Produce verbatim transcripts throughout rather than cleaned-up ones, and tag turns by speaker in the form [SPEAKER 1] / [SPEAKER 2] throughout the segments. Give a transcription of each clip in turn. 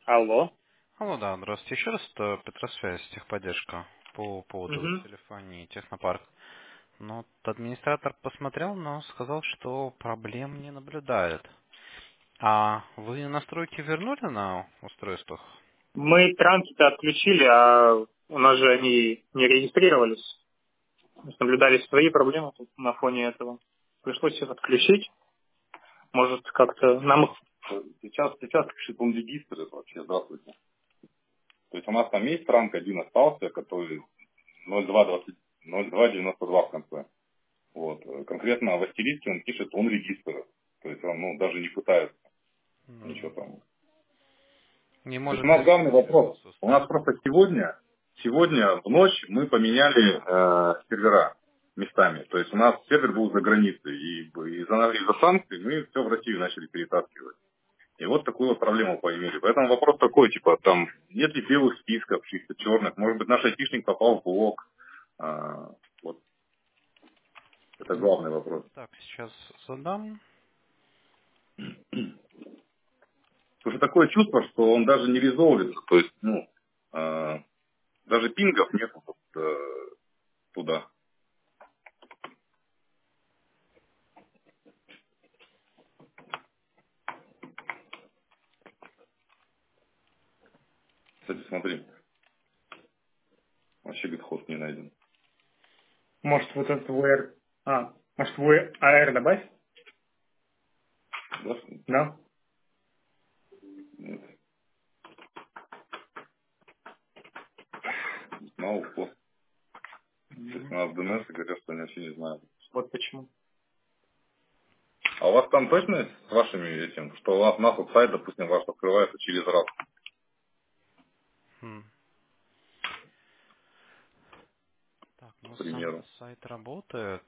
[SPEAKER 1] Алло.
[SPEAKER 2] Алло, да, здравствуйте. Еще раз это Петросвязь, техподдержка по поводу
[SPEAKER 1] Угу.
[SPEAKER 2] телефонии Технопарк. Но вот администратор посмотрел, но сказал, что проблем не наблюдает. А вы настройки вернули на устройствах?
[SPEAKER 1] Мы транзиты отключили, а у нас же они не регистрировались. То есть наблюдались свои проблемы тут на фоне этого. Пришлось их отключить. Может, как-то нам их...
[SPEAKER 3] Сейчас, сейчас пишет он регистр это вообще, здравствуйте. То есть у нас там есть ранг один остался, который ноль два двадцать ноль два девяносто два в конце. Вот. Конкретно в астериске он пишет он регистр. То есть он ну, даже не пытается ничего
[SPEAKER 2] М,
[SPEAKER 3] там.
[SPEAKER 2] Не
[SPEAKER 3] То есть у
[SPEAKER 2] может
[SPEAKER 3] нас главный вопрос.
[SPEAKER 2] зарегистрироваться
[SPEAKER 3] У нас
[SPEAKER 2] устройство.
[SPEAKER 3] просто сегодня, сегодня в ночь мы поменяли э, сервера местами. То есть у нас сервер был за границей. И из-за из-за санкций мы все в Россию начали перетаскивать. И вот такую вот проблему поимели. Поэтому вопрос такой, типа, там, нет ли белых списков, каких-то черных, может быть, наш айтишник попал в блок. А, вот, это
[SPEAKER 2] М,
[SPEAKER 3] главный вопрос.
[SPEAKER 2] Так, сейчас задам.
[SPEAKER 3] Потому что такое чувство, что он даже не резолвится, то есть, ну, а, даже пингов нет вот, э, туда. Кстати, смотри, вообще, говорит, хост не найден.
[SPEAKER 1] Может, вот этот ви ар... А, может, ви ар добавь?
[SPEAKER 3] Да?
[SPEAKER 1] Да?
[SPEAKER 3] Нет. Мало хост. То есть у
[SPEAKER 1] Мгм.
[SPEAKER 3] нас ди эн эс и говорят, что они вообще не знают.
[SPEAKER 1] Вот почему.
[SPEAKER 3] А у вас там точно с вашими этим, что у вас, у нас вот сайт, допустим, ваш открывается через раз,
[SPEAKER 2] М. Так,
[SPEAKER 3] к
[SPEAKER 2] ну сам
[SPEAKER 3] примеру.
[SPEAKER 2] сайт работает.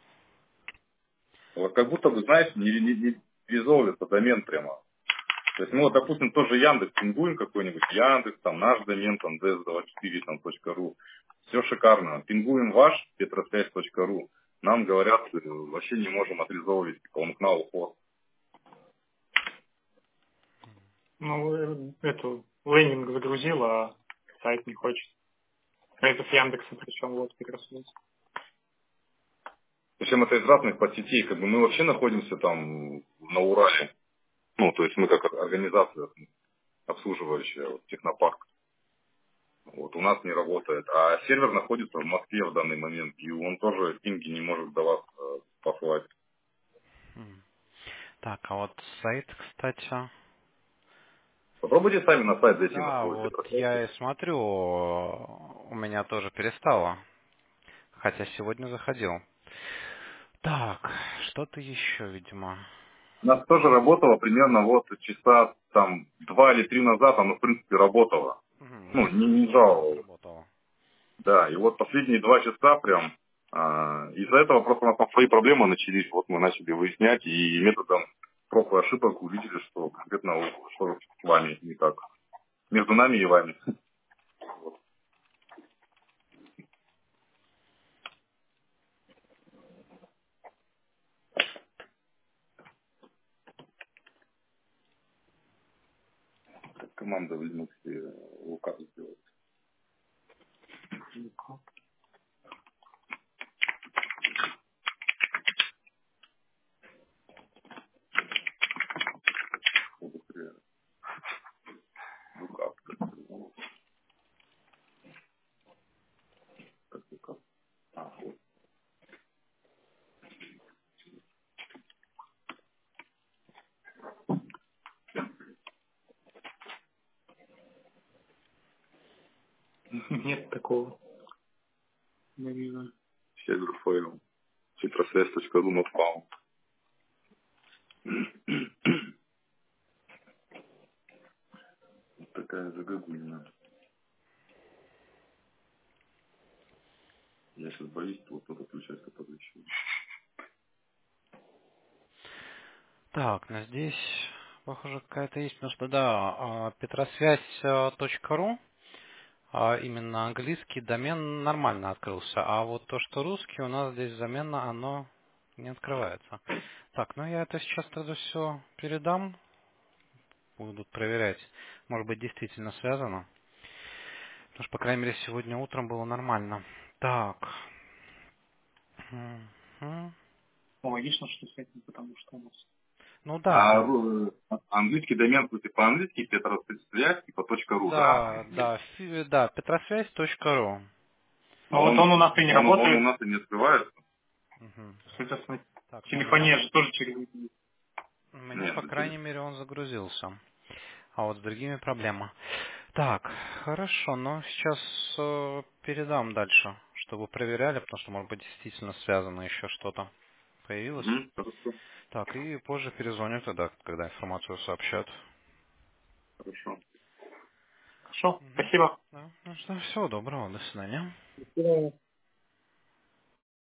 [SPEAKER 3] Вот как будто бы, знаешь, не, не, не резолвится домен прямо. То есть, ну вот, допустим, тоже Яндекс, пингуем какой-нибудь, Яндекс, там, наш домен, там, ди эс двадцать четыре, там, .ру. Все шикарно. Пингуем ваш, петросвязь точка ру. Нам говорят, э, вообще не можем отрезовывать, типа, он к нам уход.
[SPEAKER 1] Ну, э, эту лендинг загрузил, а сайт не хочет. А это с Яндекса, причем вот перерослось.
[SPEAKER 3] Причем это из разных подсетей, как бы мы вообще находимся там на Урале. Ну, то есть мы как организация обслуживающая, вот, технопарк. Вот у нас не работает. А сервер находится в Москве в данный момент, и он тоже пинги не может до вас э, послать.
[SPEAKER 2] М. Так, а вот сайт, кстати.
[SPEAKER 3] Попробуйте сами на сайт зайти на
[SPEAKER 2] Да,
[SPEAKER 3] свой
[SPEAKER 2] вот
[SPEAKER 3] Петросвязь.
[SPEAKER 2] я и смотрю, у меня тоже перестало. Хотя сегодня заходил. Так, что-то еще, видимо.
[SPEAKER 3] У нас тоже работало примерно вот часа там два или три назад, оно в принципе работало.
[SPEAKER 2] Мгм,
[SPEAKER 3] Ну,
[SPEAKER 2] да,
[SPEAKER 3] не, не
[SPEAKER 2] сегодня оно
[SPEAKER 3] жаловалось.
[SPEAKER 2] заработало.
[SPEAKER 3] Да, и вот последние два часа прям а, из-за этого просто у нас там свои проблемы начались. Вот мы начали выяснять и методом проб и ошибок увидели, что конкретно вот что с вами не так. Между нами и вами. Как команда в Linux э, лукав сделать. Быстрее. Лукав. Как лукав. А, вот.
[SPEAKER 1] Нет такого. Не вижу.
[SPEAKER 3] Сервер файл. Citrosвязь точка ру not found. Вот такая загогулина. Я сейчас боюсь, что вот кто-то включает, который еще.
[SPEAKER 2] Так, ну здесь, похоже, какая-то есть, потому что, да, а, петросвязь.ру, а именно английский домен нормально открылся, а вот то, что русский, у нас здесь замена, оно не открывается. Так, ну я это сейчас тогда все передам, будут проверять. Может быть, действительно связано. Потому что, по крайней мере, сегодня утром было нормально. Так. Мгм.
[SPEAKER 1] Ну, логично, что с этим, потому что у нас...
[SPEAKER 2] Ну
[SPEAKER 3] А
[SPEAKER 2] да.
[SPEAKER 3] ру- английский домен, в смысле, по-английски Петросвязь, типа .ру, да?
[SPEAKER 2] Да, да, фи- да, петросвязь точка ру.
[SPEAKER 3] А
[SPEAKER 1] Ну вот он
[SPEAKER 3] он,
[SPEAKER 1] у нас и не
[SPEAKER 3] он, он у
[SPEAKER 1] работает.
[SPEAKER 3] нас и не открывается.
[SPEAKER 2] Мгм.
[SPEAKER 1] Соответственно,
[SPEAKER 2] Так, ну у
[SPEAKER 1] телефония
[SPEAKER 2] меня,
[SPEAKER 1] же тоже через...
[SPEAKER 2] у меня,
[SPEAKER 3] Нет,
[SPEAKER 2] по
[SPEAKER 3] это-
[SPEAKER 2] крайней мере, он загрузился. А вот с другими проблема. Так, хорошо, но сейчас э, передам дальше, чтобы проверяли, потому что, может быть, действительно связано еще что-то появилось.
[SPEAKER 3] Мгм, хорошо,
[SPEAKER 2] Так, и позже перезвоню тогда, когда информацию сообщат.
[SPEAKER 3] хорошо.
[SPEAKER 1] Хорошо,
[SPEAKER 2] Мгм.
[SPEAKER 1] спасибо.
[SPEAKER 2] Да, ну что, всего доброго, до свидания.
[SPEAKER 1] До свидания.